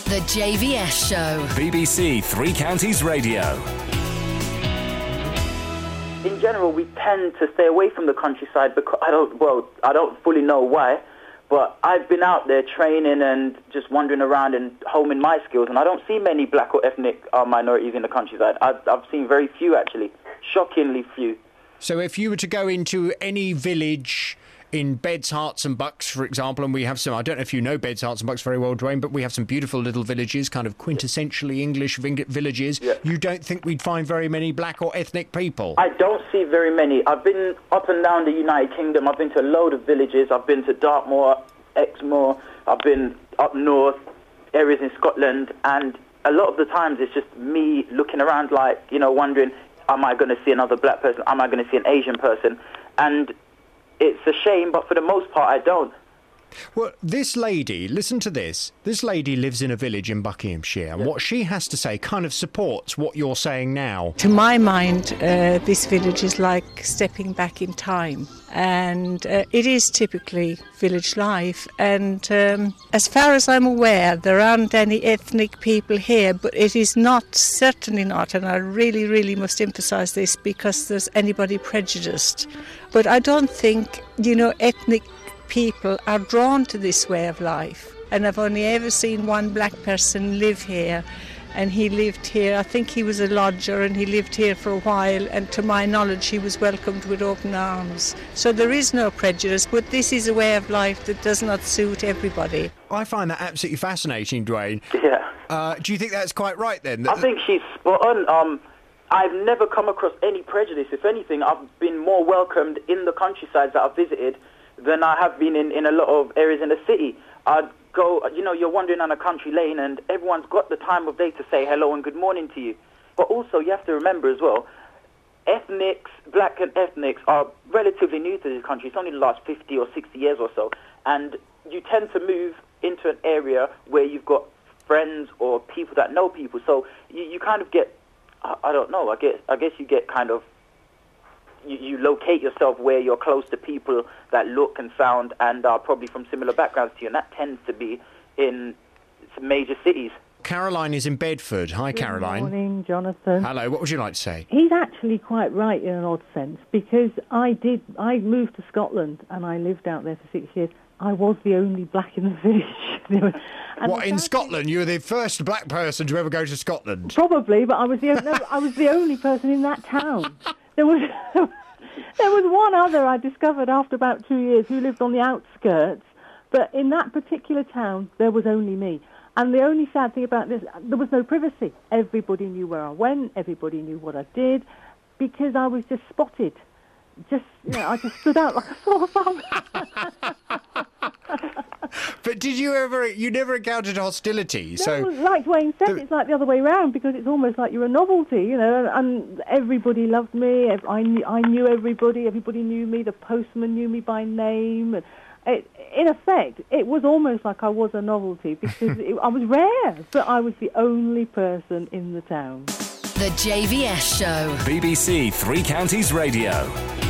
The JVS Show. BBC Three Counties Radio. In general, we tend to stay away from the countryside because I don't fully know why, but I've been out there training and just wandering around and homing my skills, and I don't see many black or ethnic minorities in the countryside. I've seen very few, actually. Shockingly few. So if you were to go into any village in Beds, Herts and Bucks, for example, and we have some, I don't know if you know Beds, Herts and Bucks very well, Dwayne, but we have some beautiful little villages, kind of quintessentially English villages. Yeah. You don't think we'd find very many black or ethnic people? I don't see very many. I've been up and down the United Kingdom. I've been to a load of villages. I've been to Dartmoor, Exmoor. I've been up north, areas in Scotland, and a lot of the times it's just me looking around like, wondering, am I going to see another black person? Am I going to see an Asian person? And it's a shame, but for the most part, I don't. Well, this lady, listen to this. This lady lives in a village in Buckinghamshire, and what she has to say kind of supports what you're saying now. To my mind, this village is like stepping back in time, and it is typically village life. And as far as I'm aware, there aren't any ethnic people here, but it is not, certainly not, and I really, really must emphasise this, because there's anybody prejudiced. But I don't think, ethnic people are drawn to this way of life, and I've only ever seen one black person live here, and he lived here, I think he was a lodger, and he lived here for a while, and to my knowledge he was welcomed with open arms. So there is no prejudice, but this is a way of life that does not suit everybody. I find that absolutely fascinating, Dwayne. Yeah. Do you think that's quite right then? I think she's spot on. I've never come across any prejudice. If anything, I've been more welcomed in the countryside that I've visited than I have been in a lot of areas in the city. I'd go, you're wandering on a country lane and everyone's got the time of day to say hello and good morning to you. But also you have to remember as well, black and ethnics are relatively new to this country. It's only the last 50 or 60 years or so. And you tend to move into an area where you've got friends or people that know people. So you kind of get, I don't know, I guess you get kind of, you locate yourself where you're close to people that look and sound and are probably from similar backgrounds to you, and that tends to be in some major cities. Caroline is in Bedford. Hi, Caroline. Good morning, Jonathan. Hello, what would you like to say? He's actually quite right in an odd sense, because I moved to Scotland and I lived out there for 6 years. I was the only black in the village. What, in Scotland? You were the first black person to ever go to Scotland? Probably, but I was the only person in that town. There was one other I discovered after about 2 years who lived on the outskirts, but in that particular town there was only me. And the only sad thing about this, there was no privacy. Everybody knew where I went, everybody knew what I did, because I was just spotted. I just stood out like a sore thumb. But you never encountered hostility? No, like Dwayne said, it's like the other way around, because it's almost like you're a novelty, and everybody loved me. I knew everybody knew me, the postman knew me by name. In effect, it was almost like I was a novelty, because I was rare, but I was the only person in the town. The JVS Show. BBC Three Counties Radio.